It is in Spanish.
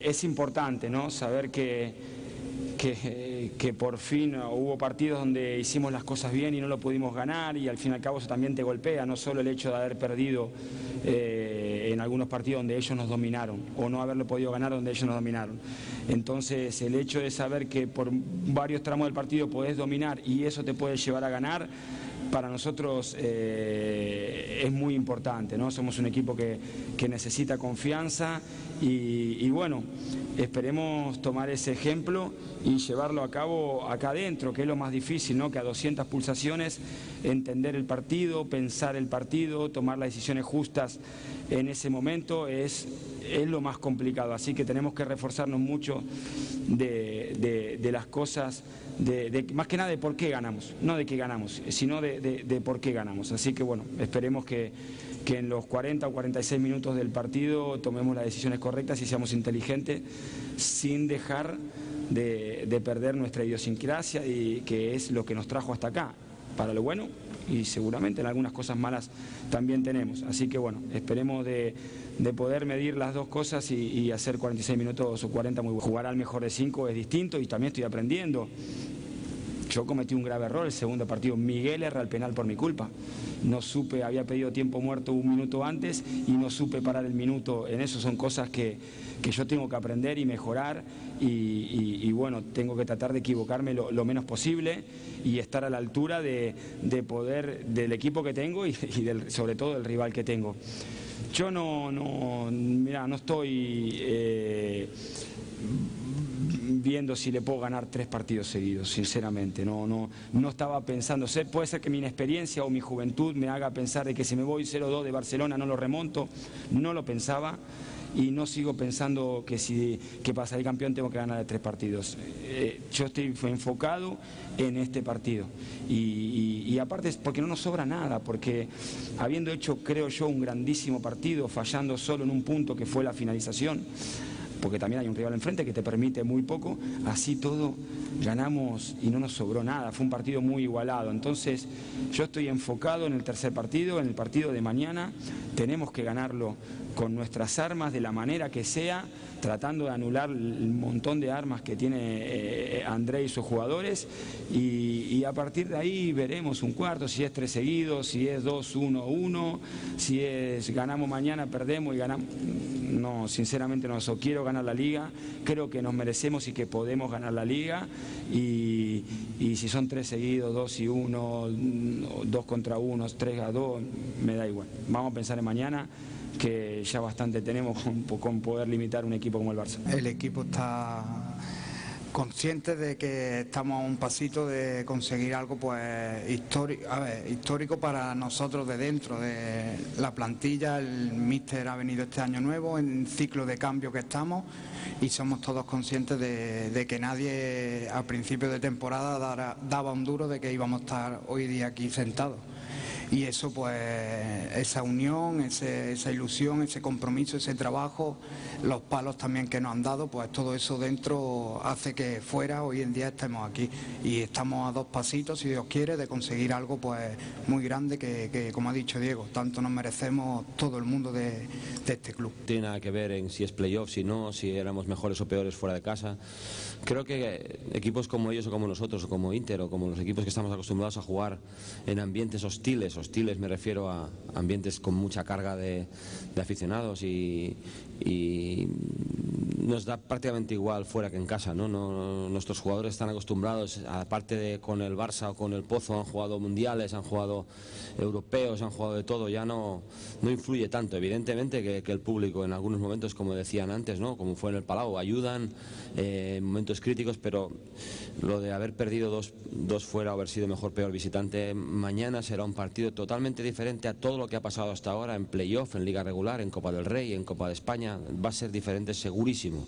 Es importante, ¿no?, saber que por fin hubo partidos donde hicimos las cosas bien y no lo pudimos ganar, y al fin y al cabo eso también te golpea, no solo el hecho de haber perdido en algunos partidos donde ellos nos dominaron, o no haberlo podido ganar donde ellos nos dominaron. Entonces el hecho de saber que por varios tramos del partido podés dominar y eso te puede llevar a ganar, para nosotros es muy importante, ¿no? Somos un equipo que necesita confianza y bueno, esperemos tomar ese ejemplo y llevarlo a cabo acá adentro, que es lo más difícil, ¿no? Que a 200 pulsaciones entender el partido, pensar el partido, tomar las decisiones justas en ese momento es lo más complicado. Así que tenemos que reforzarnos mucho de las cosas, más que nada de por qué ganamos, no de qué ganamos, sino de por qué ganamos. Así que bueno, esperemos que en los 40 o 46 minutos del partido tomemos las decisiones correctas y seamos inteligentes sin dejar de perder nuestra idiosincrasia, y que es lo que nos trajo hasta acá, para lo bueno, y seguramente en algunas cosas malas también tenemos. Así que bueno, esperemos de poder medir las dos cosas y hacer 46 minutos o 40 muy buenos. Jugar al mejor de 5 es distinto y también estoy aprendiendo. Yo cometí un grave error el segundo partido. Miguel erra el penal por mi culpa. No supe, había pedido tiempo muerto un minuto antes y no supe parar el minuto. En eso son cosas que yo tengo que aprender y mejorar, y bueno, tengo que tratar de equivocarme lo menos posible y estar a la altura de poder, del equipo que tengo y sobre todo del rival que tengo. Yo mira, no estoy viendo si le puedo ganar 3 partidos seguidos, sinceramente, no estaba pensando. Puede ser que mi inexperiencia o mi juventud me haga pensar de que si me voy 0-2 de Barcelona no lo remonto, no lo pensaba, y no sigo pensando que para salir campeón tengo que ganar de 3 partidos. Yo estoy enfocado en este partido y aparte es porque no nos sobra nada, porque habiendo hecho, creo yo, un grandísimo partido, fallando solo en un punto que fue la finalización, porque también hay un rival enfrente que te permite muy poco, así todo ganamos y no nos sobró nada, fue un partido muy igualado. Entonces yo estoy enfocado en el tercer partido, en el partido de mañana. Tenemos que ganarlo con nuestras armas, de la manera que sea, tratando de anular el montón de armas que tiene André y sus jugadores, y a partir de ahí veremos un cuarto, si es 3 seguidos, si es 2-1-1, si es ganamos mañana, perdemos y ganamos. No, sinceramente no, eso quiero ganar la Liga, creo que nos merecemos y que podemos ganar la Liga, y si son 3 seguidos, 2-1, 2-1, 3-2, me da igual. Vamos a pensar en mañana, que ya bastante tenemos con poder limitar un equipo como el Barça. El equipo está consciente de que estamos a un pasito de conseguir algo pues histórico para nosotros de dentro de la plantilla. El míster ha venido este año nuevo en ciclo de cambio que estamos, y somos todos conscientes de que nadie a principio de temporada daba un duro de que íbamos a estar hoy día aquí sentados. Y eso, pues, esa unión, esa ilusión, ese compromiso, ese trabajo, los palos también que nos han dado, pues todo eso dentro hace que fuera hoy en día estemos aquí. Y estamos a 2 pasitos, si Dios quiere, de conseguir algo pues muy grande que como ha dicho Diego, tanto nos merecemos todo el mundo de este club. Tiene nada que ver en si es playoff, si no, si éramos mejores o peores fuera de casa. Creo que equipos como ellos o como nosotros, o como Inter, o como los equipos que estamos acostumbrados a jugar en ambientes hostiles me refiero a ambientes con mucha carga de aficionados, y nos da prácticamente igual fuera que en casa, ¿no? Nuestros jugadores están acostumbrados, aparte de con el Barça o con el Pozo, han jugado mundiales, han jugado europeos, han jugado de todo, ya no influye tanto. Evidentemente que el público en algunos momentos, como decían antes, ¿no?, como fue en el Palau, ayudan en momentos críticos, pero lo de haber perdido dos fuera o haber sido mejor peor visitante, mañana será un partido totalmente diferente a todo lo que ha pasado hasta ahora en playoff, en Liga Regular, en Copa del Rey, en Copa de España. Va a ser diferente segurísimo.